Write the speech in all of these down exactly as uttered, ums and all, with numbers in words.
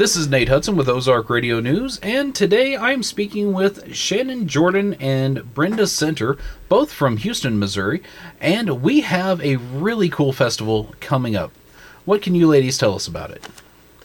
This is Nate Hudson with Ozark Radio News, and today I'm speaking with Shannon Jordan and Brenda Center, both from Houston, Missouri, and we have a really cool festival coming up. What can you ladies tell us about it?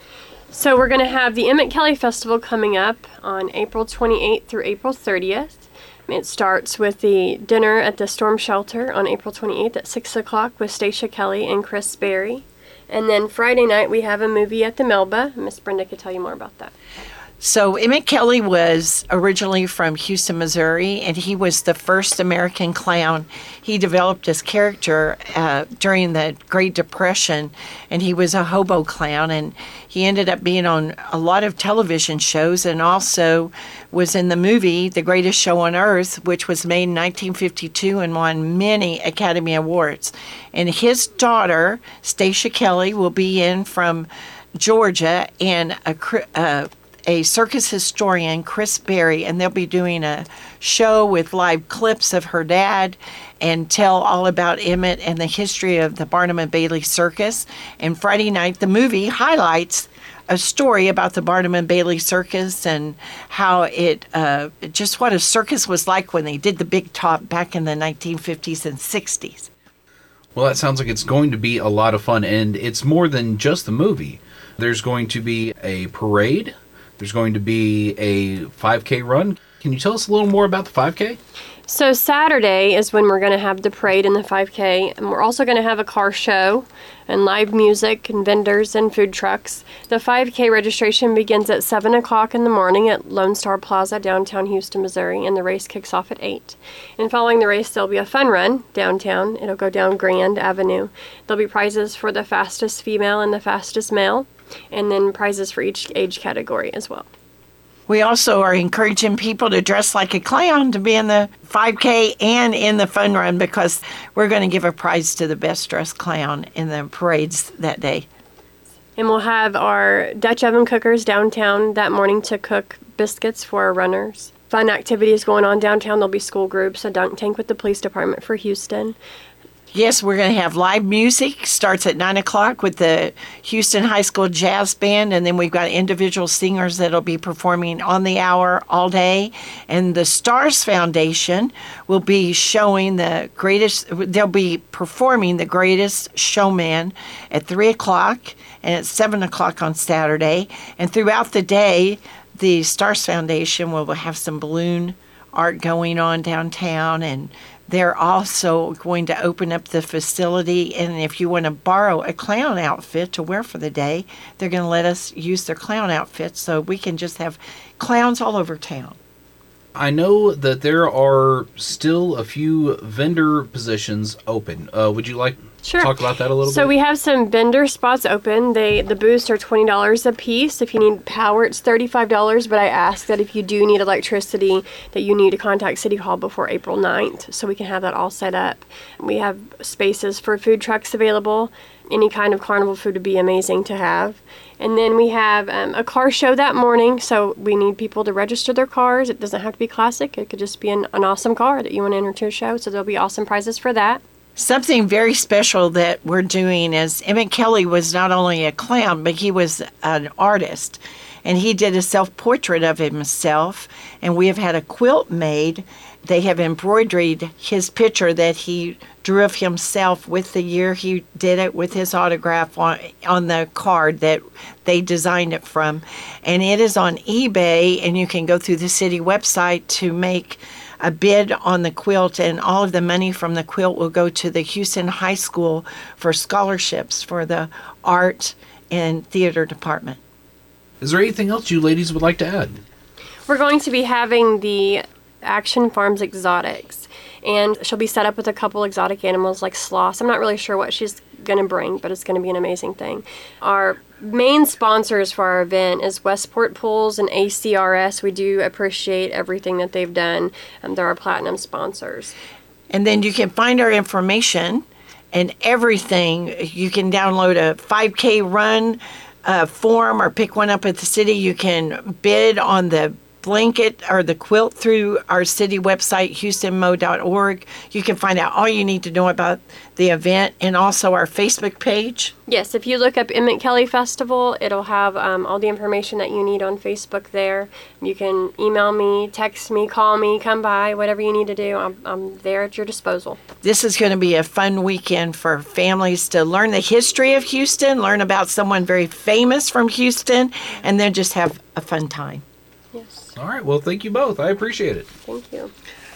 So we're going to have the Emmett Kelly Festival coming up on April twenty-eighth through April thirtieth. It starts with the dinner at the Storm Shelter on April twenty-eighth at six o'clock with Stacia Kelly and Chris Berry. And then Friday night we have a movie at the Melba. Miss Brenda could tell you more about that. So Emmett Kelly was originally from Houston, Missouri, and he was the first American clown. He developed his character uh, during the Great Depression, and he was a hobo clown, and he ended up being on a lot of television shows and also was in the movie The Greatest Show on Earth, which was made in nineteen fifty-two and won many Academy Awards. And his daughter, Stacia Kelly, will be in from Georgia, and a uh, a circus historian, Chris Berry, and they'll be doing a show with live clips of her dad and tell all about Emmett and the history of the Barnum and Bailey Circus. And Friday night, the movie highlights a story about the Barnum and Bailey Circus and how it, uh, just what a circus was like when they did the big top back in the nineteen fifties and sixties. Well, that sounds like it's going to be a lot of fun, and it's more than just the movie. There's going to be a parade. There's going to be a five K run. Can you tell us a little more about the five K? So Saturday is when we're going to have the parade and the five K, and we're also going to have a car show and live music and vendors and food trucks. The five K registration begins at seven o'clock in the morning at Lone Star Plaza, downtown Houston, Missouri, and the race kicks off at eight. And following the race, there'll be a fun run downtown. It'll go down Grand Avenue. There'll be prizes for the fastest female and the fastest male, and then prizes for each age category as well. We also are encouraging people to dress like a clown to be in the five K and in the fun run, because we're going to give a prize to the best dressed clown in the parades that day. And we'll have our Dutch oven cookers downtown that morning to cook biscuits for our runners. Fun activities going on downtown. There'll be school groups, a dunk tank with the police department for Houston. Yes, we're going to have live music. Starts at nine o'clock with the Houston High School Jazz Band, and then we've got individual singers that'll be performing on the hour all day. And the Stars Foundation will be showing the greatest, they'll be performing The Greatest Showman at three o'clock and at seven o'clock on Saturday. And throughout the day, the Stars Foundation will have some balloon art going on downtown, and they're also going to open up the facility, and if you want to borrow a clown outfit to wear for the day, they're going to let us use their clown outfits so we can just have clowns all over town. I know that there are still a few vendor positions open. Uh, would you like Sure. to talk about that a little so bit? So we have some vendor spots open. They the booths are twenty dollars a piece. If you need power, it's thirty-five dollars, but I ask that if you do need electricity, that you need to contact City Hall before April ninth so we can have that all set up. We have spaces for food trucks available. Any kind of carnival food would be amazing to have. And then we have um, a car show that morning, so we need people to register their cars. It doesn't have to be classic. It could just be an, an awesome car that you want to enter to a show, so there'll be awesome prizes for that. Something very special that we're doing is Emmett Kelly was not only a clown, but he was an artist. And he did a self-portrait of himself, and we have had a quilt made. They have embroidered his picture that he drew of himself with the year he did it, with his autograph on, on the card that they designed it from. And it is on eBay, and you can go through the city website to make a bid on the quilt, and all of the money from the quilt will go to the Houston High School for scholarships for the art and theater department. Is there anything else you ladies would like to add? We're going to be having the Action Farms Exotics, and she'll be set up with a couple exotic animals like sloths. I'm not really sure what she's going to bring, but it's going to be an amazing thing. Our main sponsors for our event is Westport Pools and A C R S. We do appreciate everything that they've done. Um, they're our platinum sponsors. And then you can find our information and everything. You can download a five K run uh, form or pick one up at the city. You can bid on the blanket or the quilt through our city website, houston mo dot org. You can find out all you need to know about the event, and also our Facebook page. Yes, if you look up Emmett Kelly Festival, it'll have um, all the information that you need on Facebook there. You can email me, text me, call me, come by, whatever you need to do. I'm, I'm there at your disposal. This is going to be a fun weekend for families to learn the history of Houston, learn about someone very famous from Houston, and then just have a fun time. Yes, All right. Well, thank you both. I appreciate it. thank you.